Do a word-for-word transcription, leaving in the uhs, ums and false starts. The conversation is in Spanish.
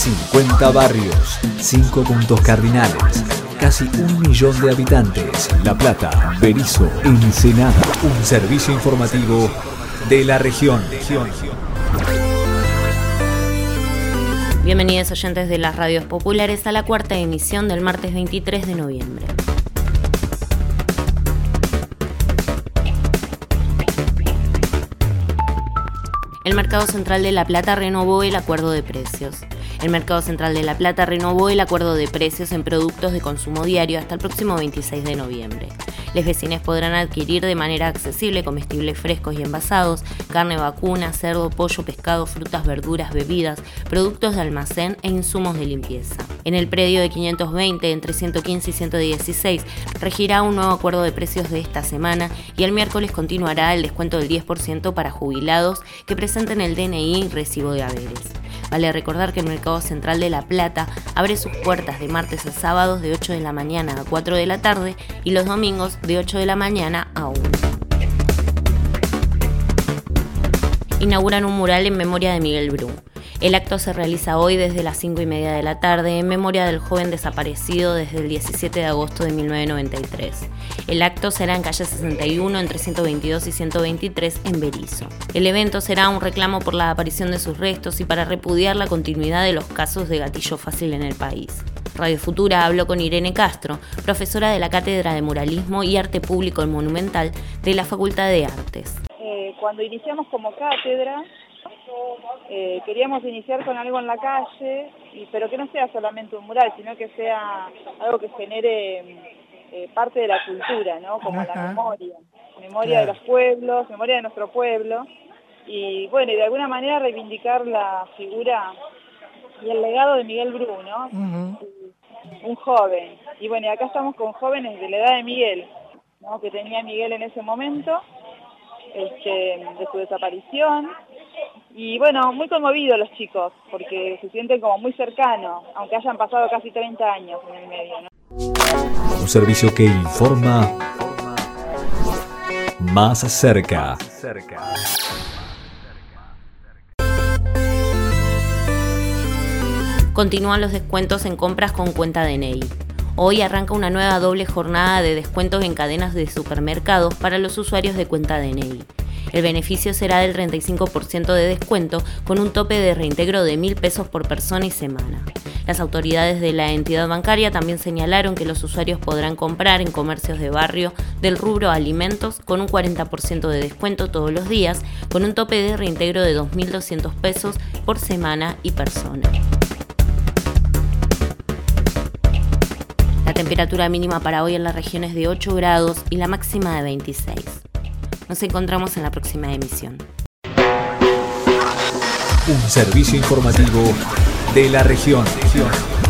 cincuenta barrios, cinco puntos cardinales, casi un millón de habitantes. La Plata, Berisso, Ensenada. Un servicio informativo de la región. Bienvenidos oyentes de las radios populares a la cuarta emisión del martes veintitrés de noviembre. El Mercado Central de La Plata renovó el acuerdo de precios. El Mercado Central de La Plata renovó el acuerdo de precios en productos de consumo diario hasta el próximo veintiséis de noviembre. Los vecinos podrán adquirir de manera accesible comestibles frescos y envasados, carne vacuna, cerdo, pollo, pescado, frutas, verduras, bebidas, productos de almacén e insumos de limpieza. En el predio de quinientos veinte, entre ciento quince y ciento dieciséis, regirá un nuevo acuerdo de precios de esta semana y el miércoles continuará el descuento del diez por ciento para jubilados que presenten el D N I y recibo de haberes. Vale recordar que el Mercado Central de La Plata abre sus puertas de martes a sábados de ocho de la mañana a cuatro de la tarde y los domingos de ocho de la mañana a una. Inauguran un mural en memoria de Miguel Brum. El acto se realiza hoy desde las cinco y media de la tarde en memoria del joven desaparecido desde el diecisiete de agosto de mil novecientos noventa y tres. El acto será en calle sesenta y uno entre ciento veintidós y ciento veintitrés en Berisso. El evento será un reclamo por la aparición de sus restos y para repudiar la continuidad de los casos de gatillo fácil en el país. Radio Futura habló con Irene Castro, profesora de la Cátedra de Muralismo y Arte Público y Monumental de la Facultad de Artes. Eh, cuando iniciamos como cátedra, Eh, queríamos iniciar con algo en la calle, y, pero que no sea solamente un mural, sino que sea algo que genere eh, parte de la cultura, ¿no? Como Ajá. la memoria, memoria claro. de los pueblos, memoria de nuestro pueblo, y bueno, y de alguna manera reivindicar la figura y el legado de Miguel Brum, ¿no? Uh-huh. Un joven, y bueno, y acá estamos con jóvenes de la edad de Miguel, ¿no? Que tenía Miguel en ese momento, este, de su desaparición. Y bueno, muy conmovidos los chicos, porque se sienten como muy cercanos, aunque hayan pasado casi treinta años en el medio, ¿no? Un servicio que informa más cerca. Continúan los descuentos en compras con cuenta D N I. Hoy arranca una nueva doble jornada de descuentos en cadenas de supermercados para los usuarios de cuenta D N I. El beneficio será del treinta y cinco por ciento de descuento con un tope de reintegro de mil pesos por persona y semana. Las autoridades de la entidad bancaria también señalaron que los usuarios podrán comprar en comercios de barrio del rubro alimentos con un cuarenta por ciento de descuento todos los días, con un tope de reintegro de dos mil doscientos pesos por semana y persona. La temperatura mínima para hoy en la región es de ocho grados y la máxima de veintiséis. Nos encontramos en la próxima emisión. Un servicio informativo de la región.